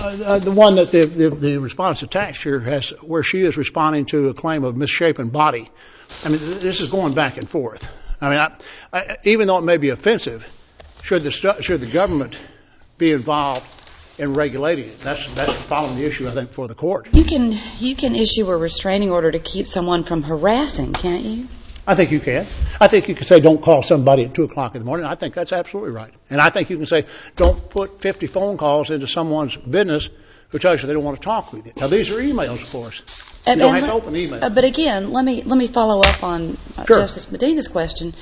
The one that the response attached here has, where she is responding to a claim of misshapen body. I mean, this is going back and forth. I mean, even though it may be offensive, should the government be involved in regulating it? That's following the issue, I think, for the court. You can issue a restraining order to keep someone from harassing, can't you? I think you can. I think you can say don't call somebody at 2 o'clock in the morning. I think that's absolutely right. And I think you can say don't put 50 phone calls into someone's business who tells you they don't want to talk with you. Now, these are emails, of course. You don't have to open email. But again, let me follow up on Justice Medina's question.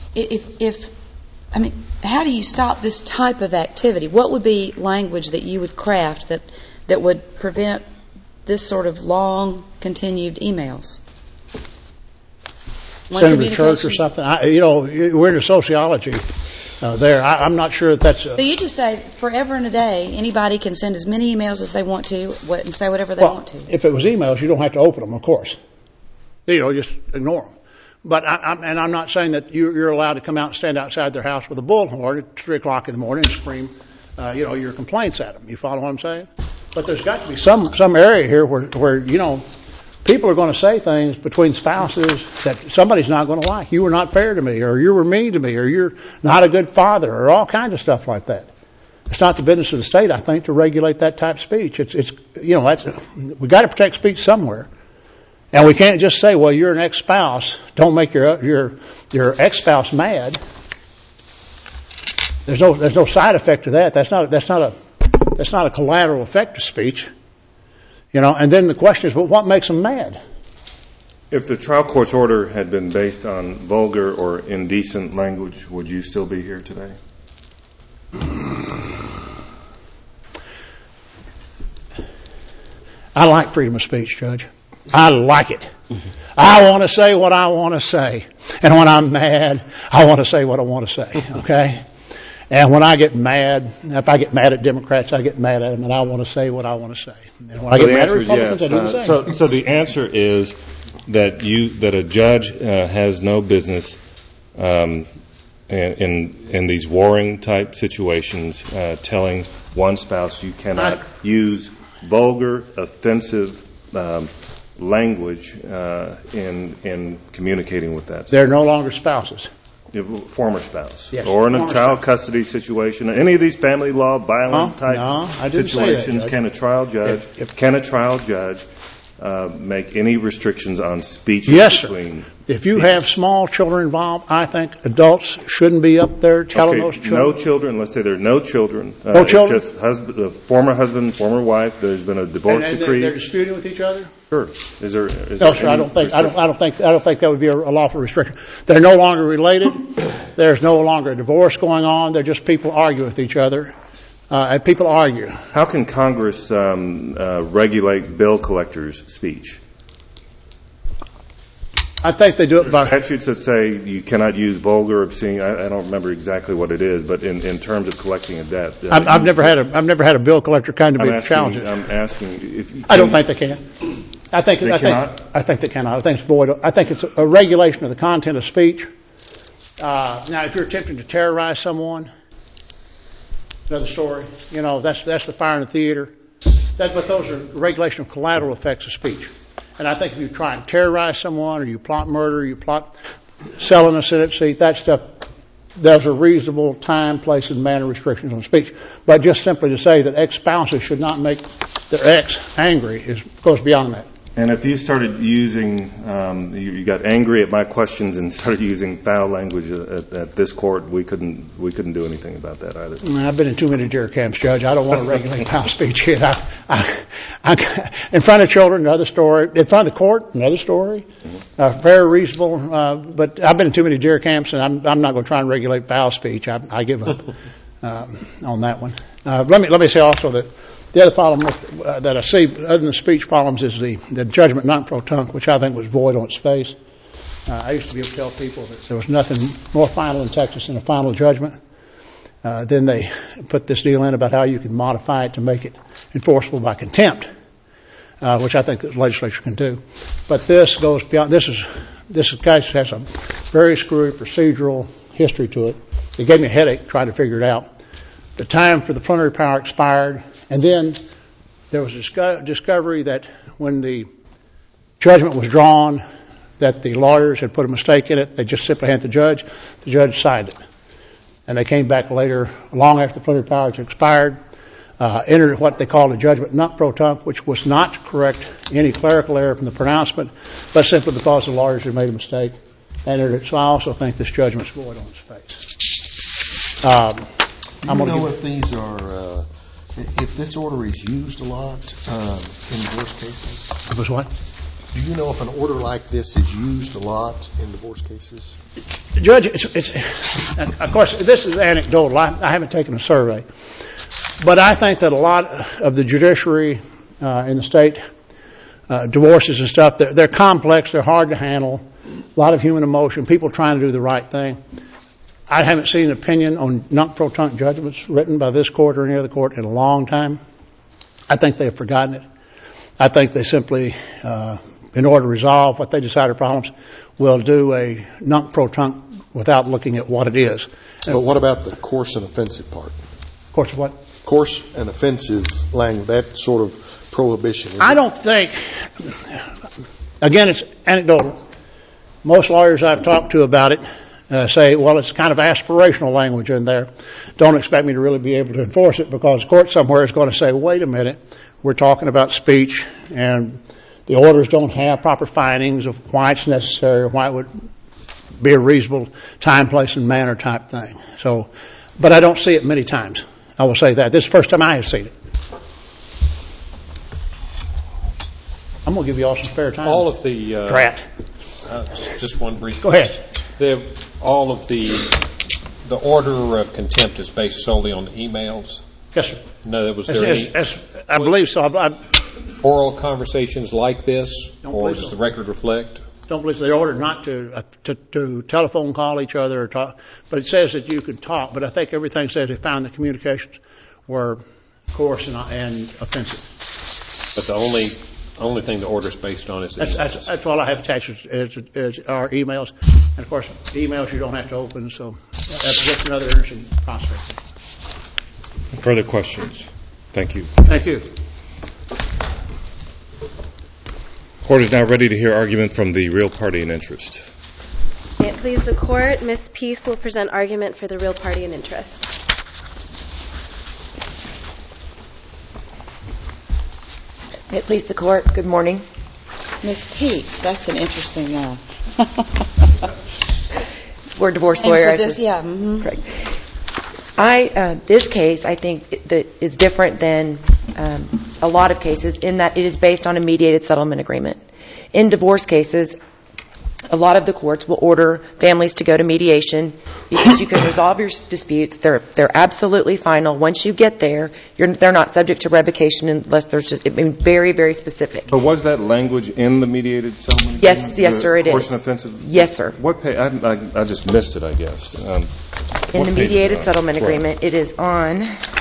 How do you stop this type of activity? What would be language that you would craft that would prevent this sort of long, continued emails? Send them to church or something. We're into sociology there. I'm not sure that's... So you just say forever and a day, anybody can send as many emails as they want to and say whatever they want to. If it was emails, you don't have to open them, of course. Just ignore them. But I'm not saying that you're allowed to come out and stand outside their house with a bullhorn at 3 o'clock in the morning and scream, your complaints at them. You follow what I'm saying? But there's got to be some area here where people are going to say things between spouses that somebody's not going to like. You were not fair to me, or you were mean to me, or you're not a good father, or all kinds of stuff like that. It's not the business of the state, I think, to regulate that type of speech. We got to protect speech somewhere. And we can't just say, well, you're an ex-spouse. Don't make your ex-spouse mad. There's no side effect to that. That's not a collateral effect of speech. And then the question is, well, what makes them mad? If the trial court's order had been based on vulgar or indecent language, would you still be here today? I like freedom of speech, Judge. I like it. I want to say what I want to say. And when I'm mad, I want to say what I want to say, okay? And when I get mad, if I get mad at Democrats, I get mad at them, and I want to say what I want to say. And when I get mad at Republicans, I do the same. So the answer is that a judge has no business in these warring type situations telling one spouse you cannot use vulgar, offensive language in communicating with that spouse. They're no longer spouses. Former spouse. Yes, or in a child custody situation. Any of these family law violent type situations, can a trial judge make any restrictions on speech? Yes, sir. If you have small children involved, I think adults shouldn't be up there telling those children. No children. Let's say there are no children. No children. It's just former husband, former wife. There's been a divorce decree. They're disputing with each other. Sure. Is there no, sir. I don't think that would be a lawful restriction. They're no longer related. There's no longer a divorce going on. They're just people arguing with each other. And people argue. How can Congress regulate bill collectors' speech? I think they do it by statutes that say you cannot use vulgar, obscene. I don't remember exactly what it is, but in terms of collecting a debt, I've never had a bill collector come to me challenge it. I'm asking if you I don't think they can. I think they cannot. I think it's void. I think it's a regulation of the content of speech. Now, if you're attempting to terrorize someone, another story. That's the fire in the theater. But those are regulation of collateral effects of speech. And I think if you try and terrorize someone, or you plot murder, you plot selling a Senate seat, that stuff, there's a reasonable time, place, and manner restrictions on speech. But just simply to say that ex-spouses should not make their ex angry goes beyond that. And if you started using, you got angry at my questions and started using foul language at this court, we couldn't do anything about that either. I've been in too many deer camps, Judge. I don't want to regulate foul speech here. In front of children, another story. In front of the court, another story. Very reasonable. But I've been in too many deer camps, and I'm not going to try and regulate foul speech. I give up on that one. Let me say also that the other problem that I see, other than the speech problems, is the judgment non pro tunc, which I think was void on its face. I used to be able to tell people that there was nothing more final in Texas than a final judgment. Then they put this deal in about how you can modify it to make it enforceable by contempt, which I think the legislature can do. But this goes beyond. This case has a very screwy procedural history to it. It gave me a headache trying to figure it out. The time for the plenary power expired, and then there was a discovery that when the judgment was drawn, that the lawyers had put a mistake in it. They just simply handed the judge signed it. And they came back later, long after the plenary powers had expired, entered what they called a judgment nunc pro tunc, which was not to correct any clerical error from the pronouncement, but simply because the lawyers had made a mistake, entered it. So I also think this judgment's void on its face. If these are, if this order is used a lot in divorce cases? It was what? Do you know if an order like this is used a lot in divorce cases? Judge, of course, this is anecdotal. I haven't taken a survey. But I think that a lot of the judiciary in the state, divorces and stuff, they're complex, they're hard to handle, a lot of human emotion, people trying to do the right thing. I haven't seen an opinion on nunc pro tunc judgments written by this court or any other court in a long time. I think they've forgotten it. I think they simply, in order to resolve what they decide are problems, will do a nunc pro tunc without looking at what it is. But what about the coarse and offensive part? Course of what? Coarse and offensive language, that sort of prohibition. I don't think, again, it's anecdotal. Most lawyers I've talked to about it say, well, it's kind of aspirational language in there. Don't expect me to really be able to enforce it because the court somewhere is going to say, wait a minute, we're talking about speech and the orders don't have proper findings of why it's necessary or why it would be a reasonable time, place, and manner type thing. So, but I don't see it many times. I will say that. This is the first time I have seen it. I'm going to give you all some spare time. All of the... Drat. Just one brief... Go ahead. All of the order of contempt is based solely on emails? Yes, sir. No, was there any... I believe so. Oral conversations like this? Or does so. the record reflect? Don't believe so. They ordered not to telephone call each other or talk, but it says that you could talk. But I think everything says they found the communications were coarse and offensive. But the only thing the order is based on is that's all I have attached is our emails, and of course emails you don't have to open. So that's just another interesting prospect. Further questions? Thank you. Thank you. Court is now ready to hear argument from the real party in interest. May it please the court, Ms. Peace will present argument for the real party in interest. May it please the court. Good morning. Ms. Peace, that's an interesting... We're divorce lawyers. And for this, yeah. Mm-hmm. Correct. This case, I think, that is different than a lot of cases in that it is based on a mediated settlement agreement. In divorce cases, a lot of the courts will order families to go to mediation because you can resolve your disputes. They're absolutely final. Once you get there, they're not subject to revocation unless there's just very, very specific. But was that language in the mediated settlement agreement? Yes, sir, it is. Coarse and offensive? Yes, sir. What page? I just missed it, I guess. In the mediated settlement agreement, it is on,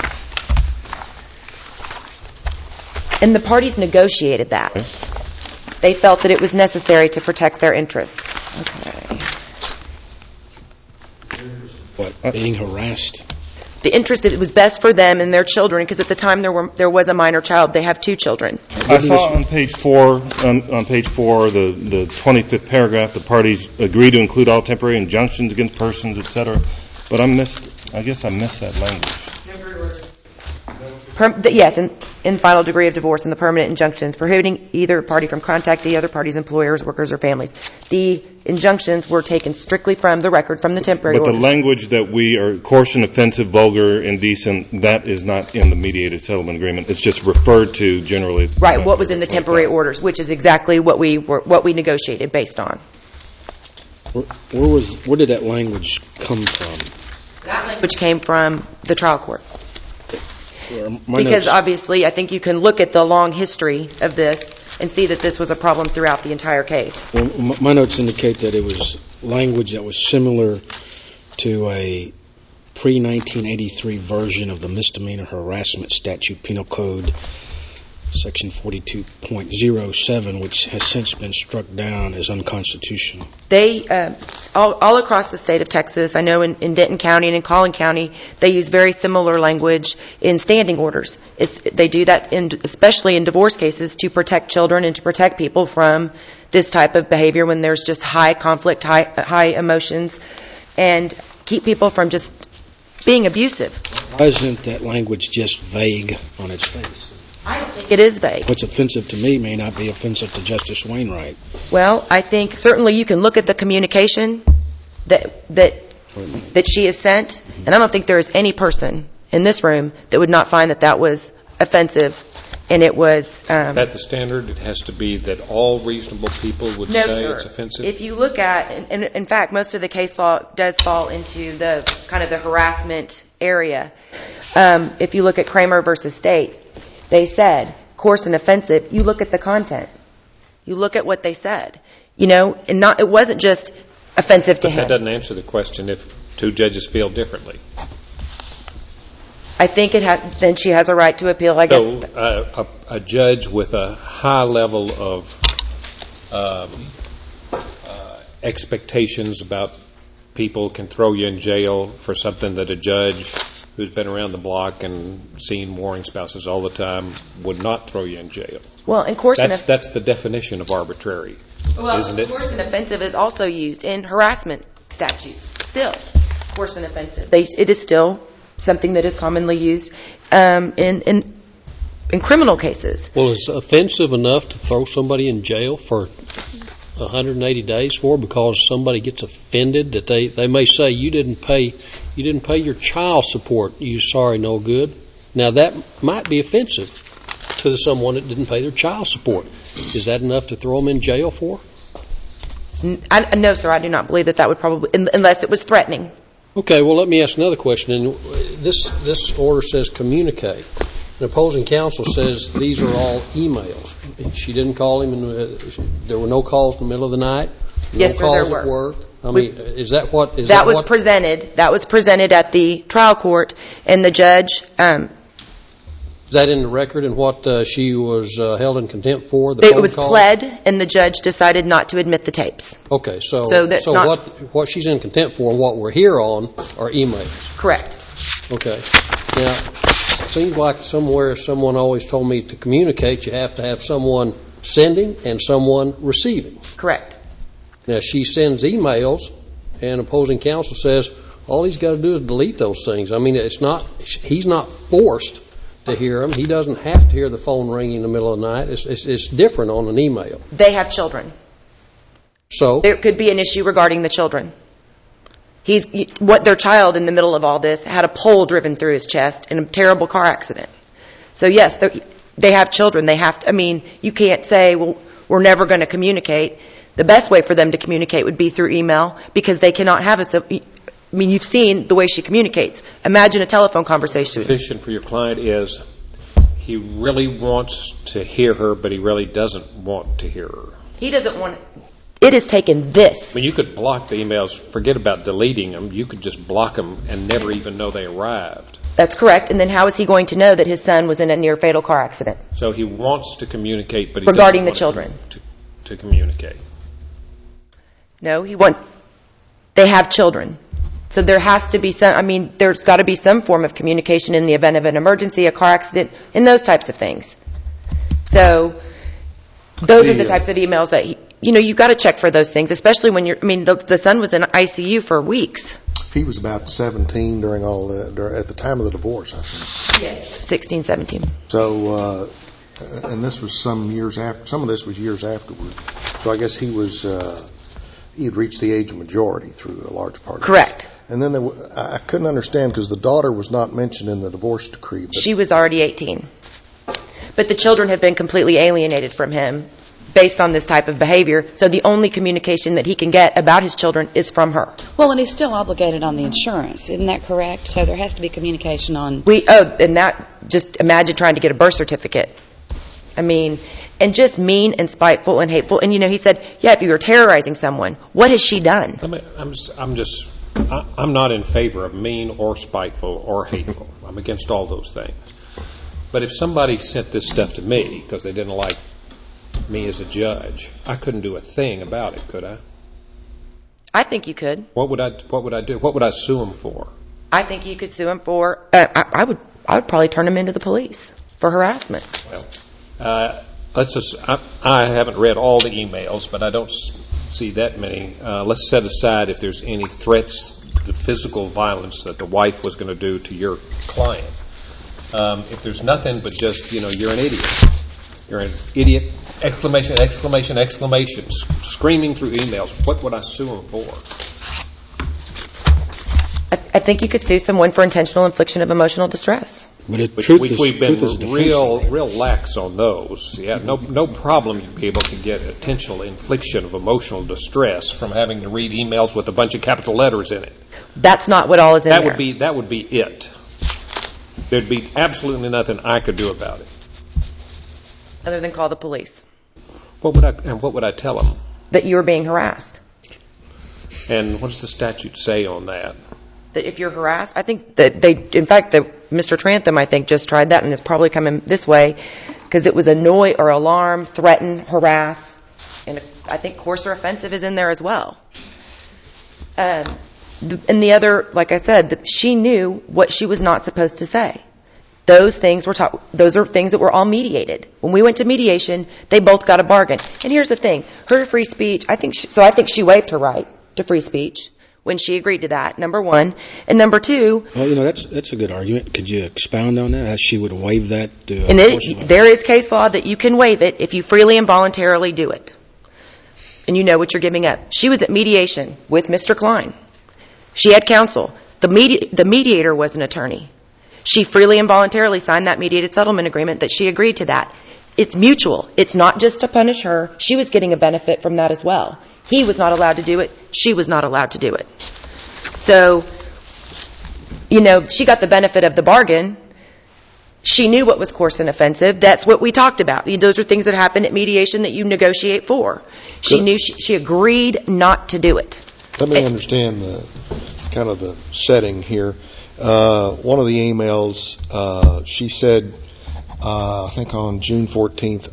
and the parties negotiated that. Okay. They felt that it was necessary to protect their interests. Okay. What, being harassed? The interest that it was best for them and their children, because at the time there was a minor child. They have 2 children. I saw on page 4, on page 4, the 25th paragraph, the parties agree to include all temporary injunctions against persons, etc. But I guess I missed that language. Yes, in final degree of divorce and the permanent injunctions prohibiting either party from contacting the other party's employers, workers, or families. The injunctions were taken strictly from the record, from the temporary orders. But the language that we are coarse and offensive, vulgar, indecent, that is not in the mediated settlement agreement. It's just referred to generally. Right, what was in the temporary orders, which is exactly what we negotiated based on. Where did that language come from? That language came from the trial court. My Because notes, obviously, I think you can look at the long history of this and see that this was a problem throughout the entire case. well, my notes indicate that it was language that was similar to a pre-1983 version of the misdemeanor harassment statute, Penal Code Section 42.07, which has since been struck down as unconstitutional. They, all across the state of Texas, I know in Denton County and in Collin County, they use very similar language in standing orders. They do that, especially in divorce cases, to protect children and to protect people from this type of behavior when there's just high conflict, high emotions, and keep people from just being abusive. Why isn't that language just vague on its face? I don't think it is vague. What's offensive to me may not be offensive to Justice Wainwright. Well, I think certainly you can look at the communication that she has sent, and I don't think there is any person in this room that would not find that was offensive, and it was... Is that the standard? It has to be that all reasonable people would say it's offensive? If you look at, and in fact, most of the case law does fall into the kind of the harassment area. If you look at Kramer versus State, they said, coarse and offensive. You look at the content. You look at what they said. And it wasn't just offensive to him. That doesn't answer the question if two judges feel differently. I think then she has a right to appeal, I guess. So a judge with a high level of expectations about people can throw you in jail for something that a judge who's been around the block and seen warring spouses all the time would not throw you in jail. Well, and coarse that's the definition of arbitrary, isn't it? Coarse and offensive is also used in harassment statutes. Still, coarse and offensive. It is still something that is commonly used in criminal cases. Well, is offensive enough to throw somebody in jail for 180 days for because somebody gets offended that they may say you didn't pay your child support, you sorry no good. Now that might be offensive to someone that didn't pay their child support. Is that enough to throw them in jail for? No, sir, I do not believe that would probably, unless it was threatening. Okay, well let me ask another question. And this order says communicate. The opposing counsel says these are all emails. She didn't call him, and there were no calls in the middle of the night. Yes, sir, there were. At work. I mean, is that what? That was presented. That was presented at the trial court, and the judge. Is that in the record and what she was held in contempt for? It was pled, and the judge decided not to admit the tapes. Okay, so what she's in contempt for and what we're here on are emails. Correct. Okay. Now, it seems like somewhere someone always told me to communicate, you have to have someone sending and someone receiving. Correct. Now, she sends emails, and opposing counsel says all he's got to do is delete those things. I mean, he's not forced to hear them. He doesn't have to hear the phone ringing in the middle of the night. It's different on an email. They have children. So? There could be an issue regarding the children. Their child in the middle of all this had a pole driven through his chest in a terrible car accident. So yes, they have children. You can't say, well, we're never going to communicate. The best way for them to communicate would be through email because they cannot have you've seen the way she communicates. Imagine a telephone conversation. The position for your client is he really wants to hear her, but he really doesn't want to hear her. He doesn't want it has taken this. I mean, you could block the emails. Forget about deleting them. You could just block them and never even know they arrived. That's correct. And then how is he going to know that his son was in a near-fatal car accident? So he wants to communicate, but he regarding doesn't the want children to communicate. No, they have children. So there has to be there's got to be some form of communication in the event of an emergency, a car accident, and those types of things. So those are the types of emails that you've got to check for those things, especially when the son was in ICU for weeks. He was about 17 during all at the time of the divorce, I think. Yes, 16, 17. So, and this was some years after. Some of this was years afterward. So I guess he had reached the age of majority through a large part of it. Correct. And then I couldn't understand because the daughter was not mentioned in the divorce decree. She was already 18. But the children have been completely alienated from him based on this type of behavior. So the only communication that he can get about his children is from her. Well, and he's still obligated on the insurance. Isn't that correct? So there has to be communication on... And that, just imagine trying to get a birth certificate. And just mean and spiteful and hateful. And, he said, if you were terrorizing someone, what has she done? I'm not in favor of mean or spiteful or hateful. I'm against all those things. But if somebody sent this stuff to me because they didn't like me as a judge, I couldn't do a thing about it, could I? I think you could. What would I do? What would I sue him for? I think you could sue him for. I would probably turn him into the police for harassment. Well, I haven't read all the emails, but I don't see that many. Let's set aside if there's any threats to physical violence that the wife was going to do to your client. If there's nothing but just, you're an idiot. You're an idiot, exclamation, exclamation, exclamation, screaming through emails. What would I sue him for? I think you could sue someone for intentional infliction of emotional distress. But we've been real lax on those. Yeah, no problem to be able to get intentional infliction of emotional distress from having to read emails with a bunch of capital letters in it. That's not what all is in there. That would be it. There'd be absolutely nothing I could do about it. Other than call the police. What would I tell them? That you were being harassed. And what does the statute say on that? That if you're harassed, I think that Mr. Trantham, I think, just tried that and is probably coming this way because it was annoy or alarm, threaten, harass, and I think coarse or offensive is in there as well. And the other, like I said, she knew what she was not supposed to say. Those things those are things that were all mediated. When we went to mediation, they both got a bargain. And here's the thing: her free speech. I think she waived her right to free speech when she agreed to that. Number one, and number two. Well, that's a good argument. Could you expound on that? How she would waive that? And there is case law that you can waive it if you freely and voluntarily do it, and you know what you're giving up. She was at mediation with Mr. Klein. She had counsel. The mediator was an attorney. She freely and voluntarily signed that mediated settlement agreement that she agreed to that. It's mutual. It's not just to punish her. She was getting a benefit from that as well. He was not allowed to do it. She was not allowed to do it. So, she got the benefit of the bargain. She knew what was coarse and offensive. That's what we talked about. Those are things that happen at mediation that you negotiate for. She knew she agreed not to do it. Let me understand the setting here. One of the emails, she said, I think on June 14th,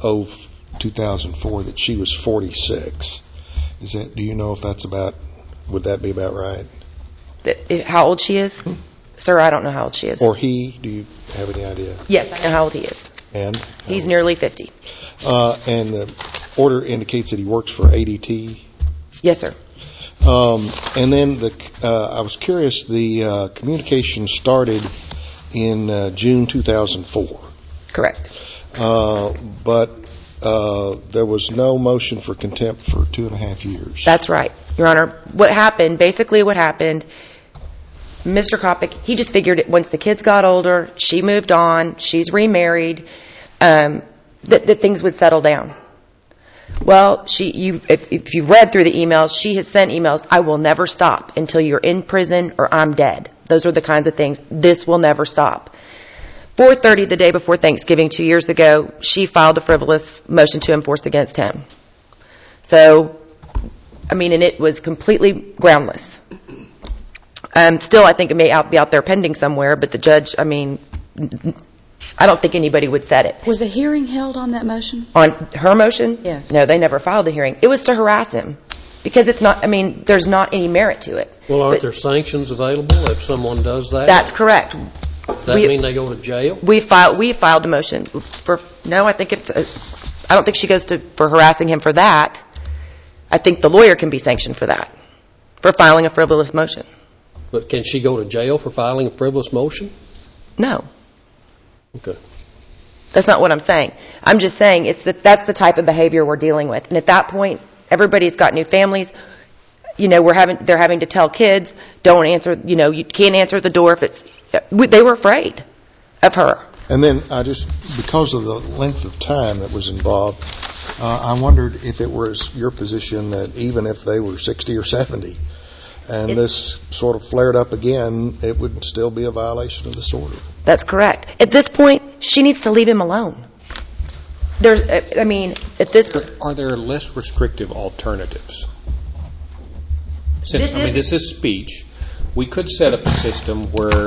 2004, that she was 46. Do you know if would that be about right? How old she is? Sir, I don't know how old she is. Or he, do you have any idea? Yes, I know how old he is. And? He's nearly 50. And the order indicates that he works for ADT? Yes, sir. And then I was curious, the communication started in June 2004. Correct. But there was no motion for contempt for 2.5 years. That's right, Your Honor. What happened, Mr. Kopic, he just figured it once the kids got older, she moved on, she's remarried, that things would settle down. Well, if you've read through the emails, she has sent emails, I will never stop until you're in prison or I'm dead. Those are the kinds of things. This will never stop. 4:30 the day before Thanksgiving 2 years ago, she filed a frivolous motion to enforce against him. So, and it was completely groundless. Still, I think it may be out there pending somewhere, but the judge, I don't think anybody would set it. Was a hearing held on that motion? On her motion? Yes. No, they never filed a hearing. It was to harass him because it's not, there's not any merit to it. Well, aren't there sanctions available if someone does that? That's correct. Does that mean they go to jail? We filed a motion I don't think she goes for harassing him for that. I think the lawyer can be sanctioned for that, for filing a frivolous motion. But can she go to jail for filing a frivolous motion? No. Okay. That's not what I'm saying. I'm just saying that's the type of behavior we're dealing with. And at that point, everybody's got new families. They're having to tell kids, don't answer, you can't answer the door if they were afraid of her. And then because of the length of time that was involved, I wondered if it was your position that even if they were 60 or 70, and this sort of flared up again, it would still be a violation of this order. That's correct. At this point, she needs to leave him alone. Are there less restrictive alternatives? Since this is speech, we could set up a system where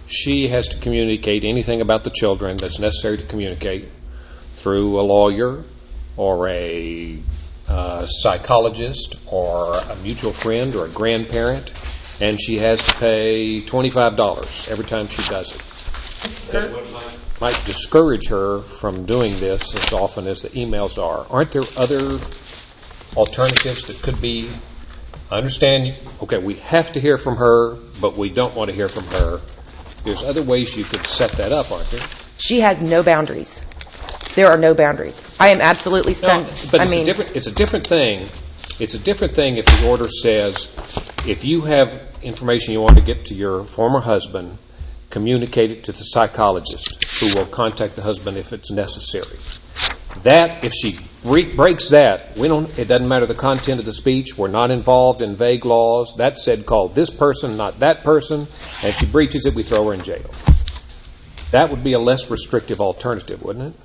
she has to communicate anything about the children that's necessary to communicate through a lawyer or a psychologist or a mutual friend or a grandparent, and she has to pay $25 every time she does it. That might discourage her from doing this as often as the emails are. Aren't there other alternatives that could be? I understand, okay, we have to hear from her, but we don't want to hear from her. There's other ways you could set that up, aren't there? She has no boundaries. There are no boundaries. I am absolutely stunned. No, but it's a different thing. It's a different thing if the order says, if you have information you want to get to your former husband, communicate it to the psychologist who will contact the husband if it's necessary. That, if she breaks that, it doesn't matter the content of the speech. We're not involved in vague laws. That said, call this person, not that person. And if she breaches it, we throw her in jail. That would be a less restrictive alternative, wouldn't it?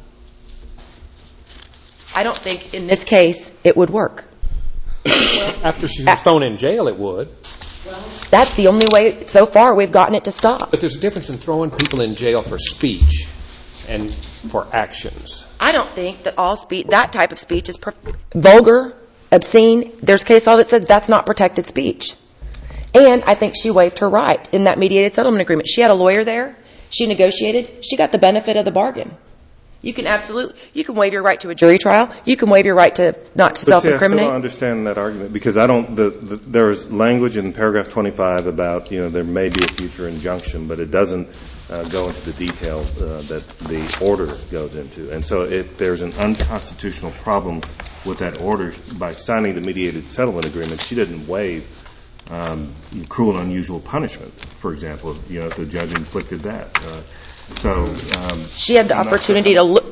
I don't think in this case it would work. After she's thrown in jail, it would. That's the only way so far we've gotten it to stop. But there's a difference in throwing people in jail for speech and for actions. I don't think that all speech, that type of speech is vulgar, obscene. There's case law that says that's not protected speech. And I think she waived her right in that mediated settlement agreement. She had a lawyer there. She negotiated. She got the benefit of the bargain. You can waive your right to a jury trial. You can waive your right to not to self-incriminate. I still don't understand that argument because there's language in paragraph 25 about, there may be a future injunction, but it doesn't go into the detail that the order goes into. And so if there's an unconstitutional problem with that order, by signing the mediated settlement agreement, she didn't waive cruel and unusual punishment, for example, if the judge inflicted that. She had the opportunity to look.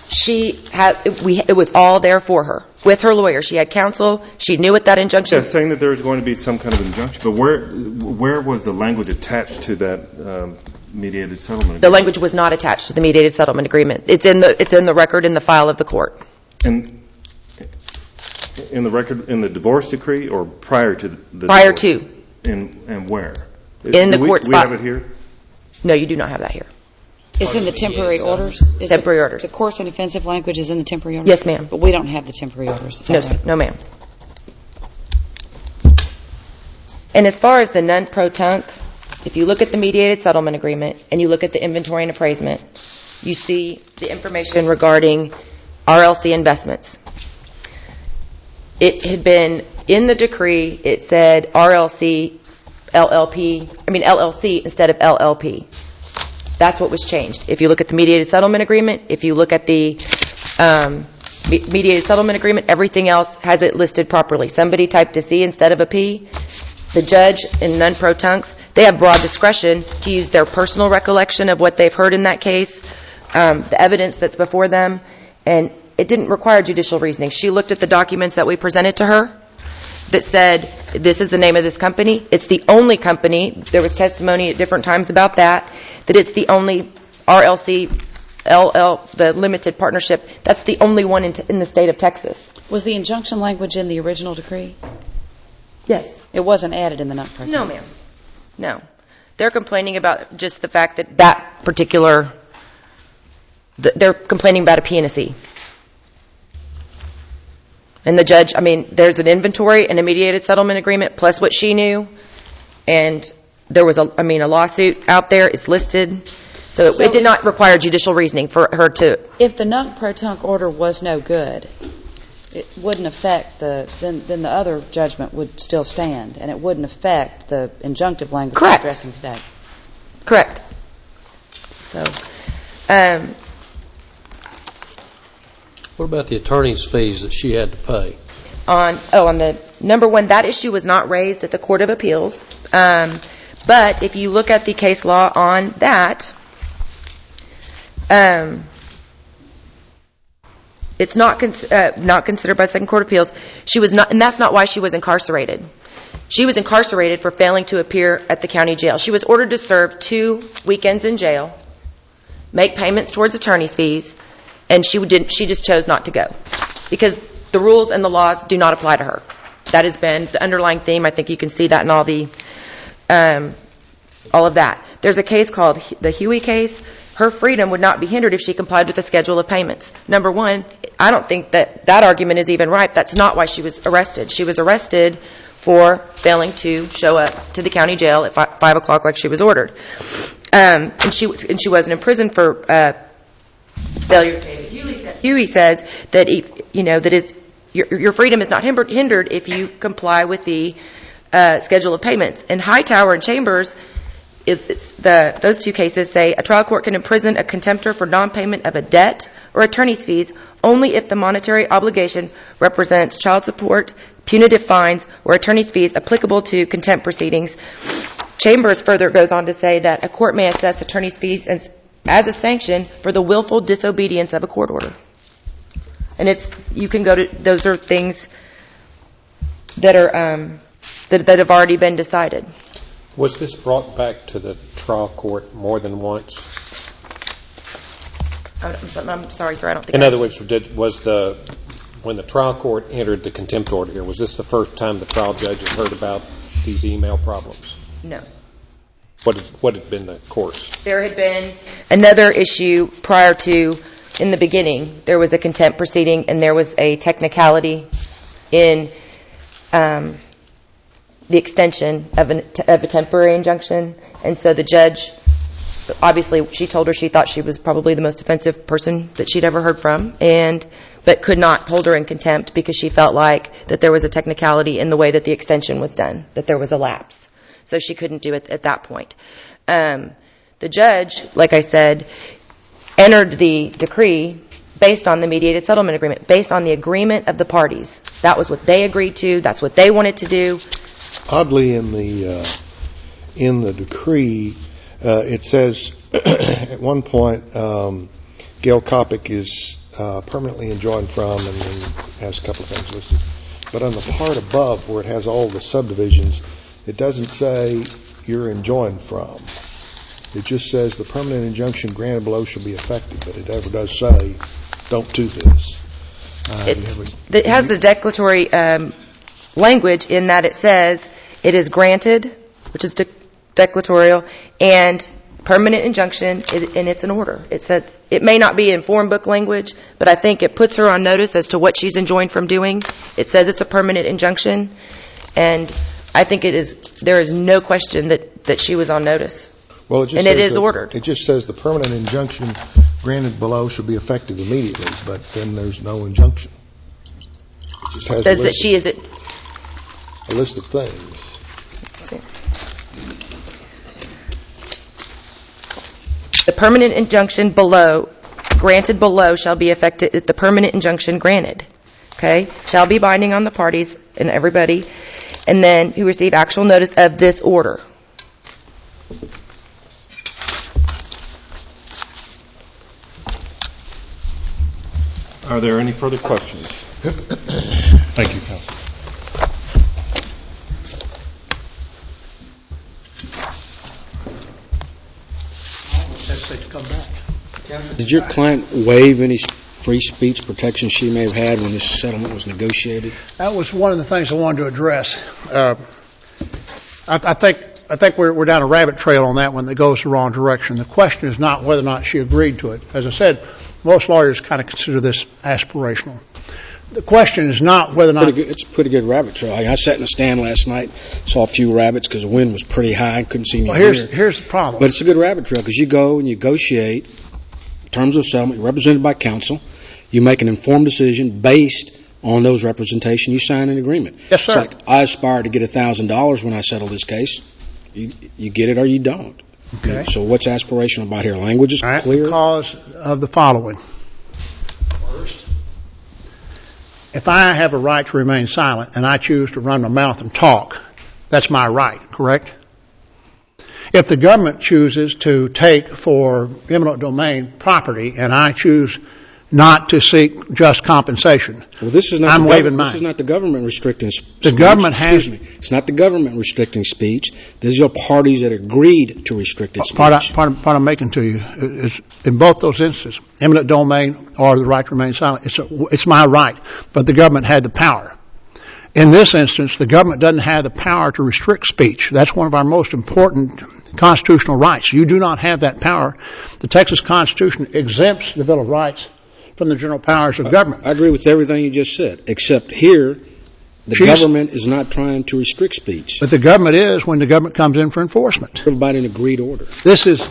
It was all there for her with her lawyer. She had counsel. She knew what that injunction. Yeah, saying that there was going to be some kind of injunction, but where was the language attached to that mediated settlement agreement? The language was not attached to the mediated settlement agreement. It's in the record in the file of the court. And in the record in the divorce decree or prior to the prior divorce? To. And where? In the court spot. We have it here? No, you do not have that here. It's in the temporary orders? Temporary orders. The coarse and offensive language is in the temporary orders? Yes, ma'am. But we don't have the temporary orders. No, no, ma'am. And as far as the non-pro-tunc, if you look at the mediated settlement agreement and you look at the inventory and appraisement, you see the information regarding RLC investments. It had been in the decree, it said RLC, LLC instead of LLP. That's what was changed. If you look at the mediated settlement agreement, if you look at the mediated settlement agreement, everything else has it listed properly. Somebody typed a C instead of a P. The judge in non-pro-tuncs, they have broad discretion to use their personal recollection of what they've heard in that case, the evidence that's before them, and it didn't require judicial reasoning. She looked at the documents that we presented to her that said, this is the name of this company. It's the only company. There was testimony at different times about that it's the only RLC, the limited partnership, that's the only one in the state of Texas. Was the injunction language in the original decree? Yes. It wasn't added in the non-pro-tunc? No, ma'am. No. They're complaining about just the fact that particular, they're complaining about a P and a C. And the judge, there's an inventory and a mediated settlement agreement plus what she knew. And there was a lawsuit out there. It's listed. So it did not require judicial reasoning for her to. If the non-pro-tunc order was no good, it wouldn't affect then the other judgment would still stand, and it wouldn't affect the injunctive language we're addressing today. Correct. So, what about the attorney's fees that she had to pay? On the number one, that issue was not raised at the Court of Appeals. But if you look at the case law on that, it's not considered by the Second Court of Appeals. She was not, and that's not why she was incarcerated. She was incarcerated for failing to appear at the county jail. She was ordered to serve 2 weekends in jail, make payments towards attorney's fees, and she just chose not to go because the rules and the laws do not apply to her. That has been the underlying theme. I think you can see that in all the all of that. There's a case called the Huey case. Her freedom would not be hindered if she complied with the schedule of payments. Number one, I don't think that argument is even right. That's not why she was arrested. She was arrested for failing to show up to the county jail at 5 o'clock like she was ordered. And she wasn't in prison for failure to pay. Huey says that your freedom is not hindered if you comply with the schedule of payments. And Hightower and Chambers, those two cases say a trial court can imprison a contemptor for non-payment of a debt or attorney's fees only if the monetary obligation represents child support, punitive fines, or attorney's fees applicable to contempt proceedings. Chambers further goes on to say that a court may assess attorney's fees as a sanction for the willful disobedience of a court order. And you can go to, those are things that are that have already been decided. Was this brought back to the trial court more than once? I'm sorry, sir. I don't think. In other words, when the trial court entered the contempt order here, was this the first time the trial judge had heard about these email problems? No. What had been the course? There had been another issue prior to, in the beginning, there was a contempt proceeding, and there was a technicality in the extension of a temporary injunction, and so the judge. Obviously, she told her she thought she was probably the most offensive person that she'd ever heard from, but could not hold her in contempt because she felt like that there was a technicality in the way that the extension was done, that there was a lapse. So she couldn't do it at that point. The judge, like I said, entered the decree based on the mediated settlement agreement, based on the agreement of the parties. That was what they agreed to. That's what they wanted to do. Oddly, in the decree, it says at one point Gail Kopic is permanently enjoined from, and then has a couple of things listed. But on the part above where it has all the subdivisions, it doesn't say you're enjoined from. It just says the permanent injunction granted below shall be effective, but it never does say don't do this. It has the declaratory language in that it says it is granted, which is declaratorial, and permanent injunction, and it's an order. It says it may not be in form book language, but I think it puts her on notice as to what she's enjoined from doing. It says it's a permanent injunction, and I think there is no question that she was on notice. Well, it just and says it is ordered. It just says the permanent injunction granted below should be effective immediately, but then there's no injunction. It just has says that she is a list of things. The permanent injunction granted below shall be effective. The permanent injunction granted, okay, shall be binding on the parties and everybody, and then who receive actual notice of this order. Are there any further questions? Thank you, Counsel. Did your client waive any free speech protection she may have had when this settlement was negotiated? That was one of the things I wanted to address. I think we're down a rabbit trail on that one that goes the wrong direction. The question is not whether or not she agreed to it. As I said, most lawyers kind of consider this aspirational. The question is not whether or not... It's a pretty good rabbit trail. I sat in the stand last night, saw a few rabbits because the wind was pretty high and couldn't see any. Well, here's the problem. But it's a good rabbit trail because you go and you negotiate terms of settlement, you're represented by counsel, you make an informed decision based on those representation, you sign an agreement. Yes, sir. It's like I aspire to get $1,000 when I settle this case. You get it or you don't. Okay. So what's aspirational about here? Language is clear? Because of the following. First, if I have a right to remain silent and I choose to run my mouth and talk, that's my right, correct? If the government chooses to take for eminent domain property and I choose not to seek just compensation, well, this is not I'm waiving mine. This is not the government restricting speech. The government has... Excuse me. It's not the government restricting speech. These are parties that agreed to restrict speech. Part I'm making to you is, in both those instances, eminent domain or the right to remain silent, it's my right, but the government had the power. In this instance, the government doesn't have the power to restrict speech. That's one of our most important constitutional rights. You do not have that power. The Texas Constitution exempts the Bill of Rights from the general powers of government. I agree with everything you just said, except here, the government is not trying to restrict speech. But the government is when the government comes in for enforcement. Everybody in agreed order. This is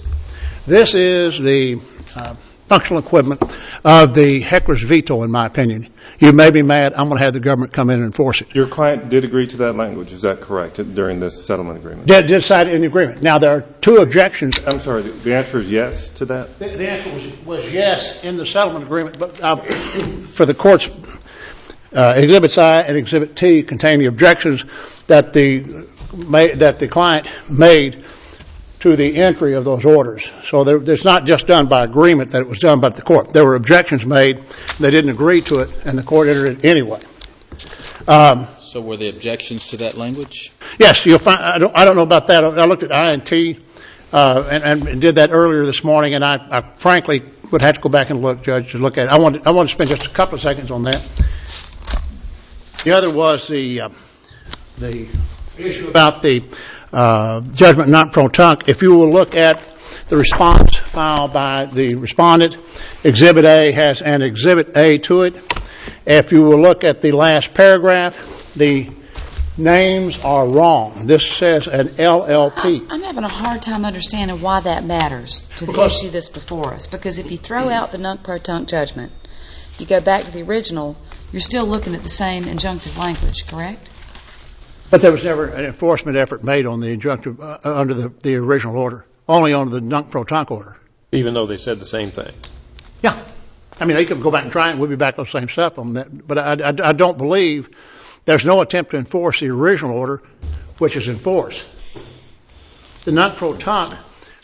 the functional equivalent of the heckler's veto, in my opinion. You may be mad. I'm going to have the government come in and enforce it. Your client did agree to that language. Is that correct during this settlement agreement? Did cite it in the agreement. Now, there are two objections. I'm sorry. The answer is yes to that? The answer was yes in the settlement agreement, but for the court's Exhibits I and Exhibit T contain the objections that the client made to the entry of those orders. So it's not just done by agreement that it was done by the court. There were objections made. They didn't agree to it, and the court entered it anyway. So were the objections to that language? Yes, you'll find. I don't know about that. I looked at I and T and did that earlier this morning, and I frankly would have to go back and look, Judge, to look at it. I want to spend just a couple of seconds on that. The other was the issue about the judgment not pro-tunc. If you will look at the response filed by the respondent, Exhibit A has an Exhibit A to it. If you will look at the last paragraph, the names are wrong. This says an LLP. I'm having a hard time understanding why that matters to the issue that's before us. Because if you throw out the nunc-pro-tunc judgment, you go back to the original, you're still looking at the same injunctive language, correct? But there was never an enforcement effort made on the injunctive under the original order, only on the nunc-pro-tunc order. Even though they said the same thing? Yeah. I mean, they could go back and try it, and we'll be back on the same stuff on that. But I don't believe there's no attempt to enforce the original order, which is enforced. The nunc-pro-tunc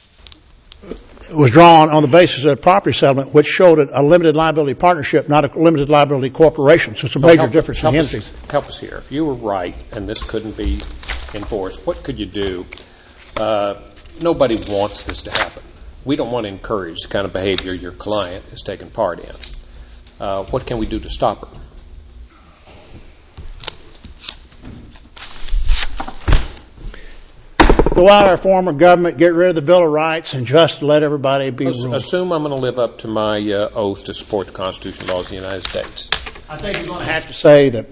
was drawn on the basis of a property settlement, which showed a limited liability partnership, not a limited liability corporation. So it's a major difference in the entities. Help us here. If you were right and this couldn't be enforced, what could you do? Nobody wants this to happen. We don't want to encourage the kind of behavior your client is taking part in. What can we do to stop her? Go out our form of government, get rid of the Bill of Rights, and just let everybody be ruled. Assume I'm going to live up to my oath to support the Constitution and laws of the United States. I think you're going to have to say that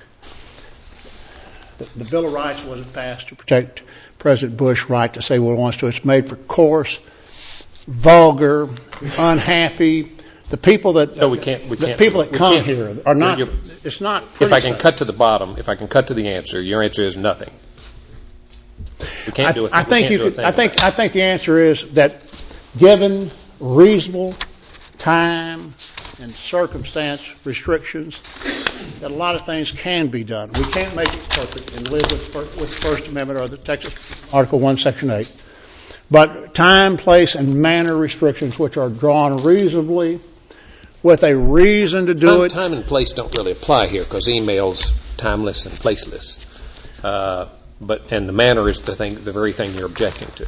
the Bill of Rights wasn't passed to protect President Bush's right to say what he wants to. It's made for coarse, vulgar, unhappy. The people that come here are not. It's not. If I can cut to the bottom, if I can cut to the answer, your answer is nothing. We can't do a thing. I think the answer is that, given reasonable time and circumstance restrictions, that a lot of things can be done. We can't make it perfect and live with the First Amendment or the Texas Article 1, Section 8. But time, place, and manner restrictions, which are drawn reasonably with a reason to do it. Time and place don't really apply here because email's timeless and placeless. And the manner is the very thing you're objecting to.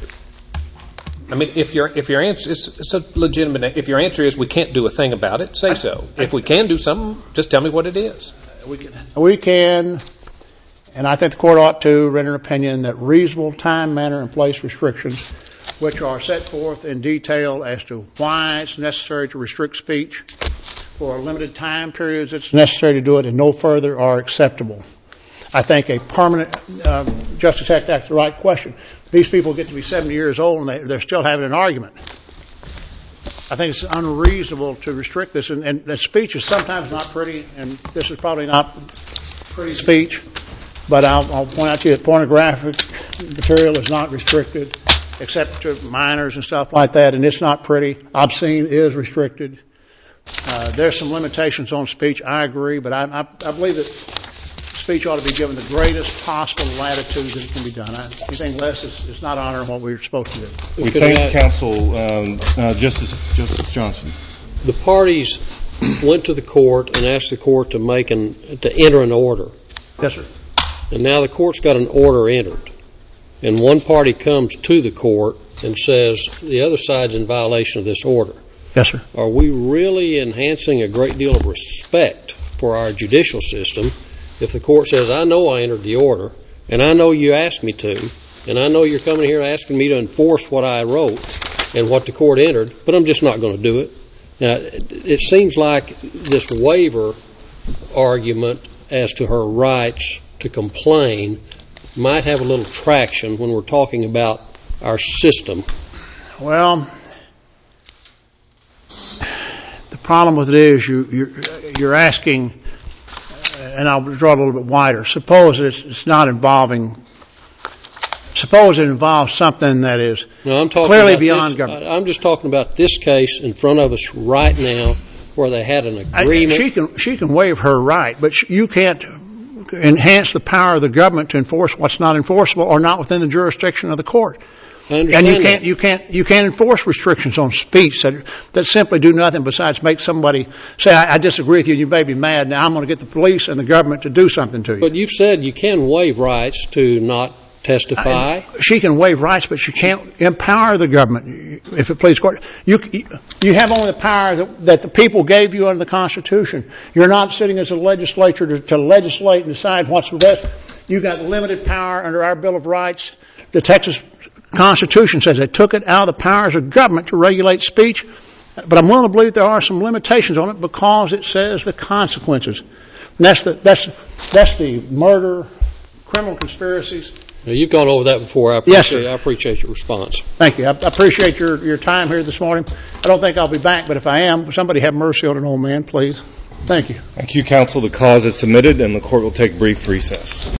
I mean, if your answer is a legitimate, if your answer is we can't do a thing about it, say so. If we can do something, just tell me what it is. We can, and I think the court ought to render an opinion that reasonable time, manner, and place restrictions, which are set forth in detail as to why it's necessary to restrict speech for limited time periods, it's necessary to do it, and no further are acceptable. I think a permanent Justice Act asks the right question. These people get to be 70 years old and they're still having an argument. I think it's unreasonable to restrict this. And the speech is sometimes not pretty, and this is probably not pretty speech. But I'll point out to you that pornographic material is not restricted except to minors and stuff like that, and it's not pretty. Obscene is restricted. There's some limitations on speech. I agree, but I believe that speech ought to be given the greatest possible latitude that it can be done. Anything less is not honoring what we're supposed to do. We thank counsel, Justice Johnson. The parties went to the court and asked the court to enter an order. Yes, sir. And now the court's got an order entered. And one party comes to the court and says the other side's in violation of this order. Yes, sir. Are we really enhancing a great deal of respect for our judicial system if the court says, I know I entered the order, and I know you asked me to, And I know you're coming here asking me to enforce what I wrote and what the court entered, but I'm just not going to do it. Now, it seems like this waiver argument as to her rights to complain might have a little traction when we're talking about our system. Well, the problem with it is you're asking, and I'll draw it a little bit wider. Suppose it's not involving. Suppose it involves something that is clearly beyond government. I'm just talking about this case in front of us right now, where they had an agreement. She can waive her right, but you can't enhance the power of the government to enforce what's not enforceable or not within the jurisdiction of the court. I understand and you can't enforce restrictions on speech that simply do nothing besides make somebody say, I disagree with you, and you may be mad, now I'm going to get the police and the government to do something to you. But you've said you can waive rights to not testify. She can waive rights, but she can't empower the government, if it please court. You have only the power that the people gave you under the Constitution. You're not sitting as a legislature to legislate and decide what's best. You've got limited power under our Bill of Rights. The Texas Constitution says they took it out of the powers of government to regulate speech, but I'm willing to believe there are some limitations on it because it says the consequences. And that's the murder, criminal conspiracies. Now, you've gone over that before. I appreciate your response. Thank you. I appreciate your time here this morning. I don't think I'll be back, but if I am, somebody have mercy on an old man, please. Thank you. Thank you, counsel. The cause is submitted, and the court will take brief recess.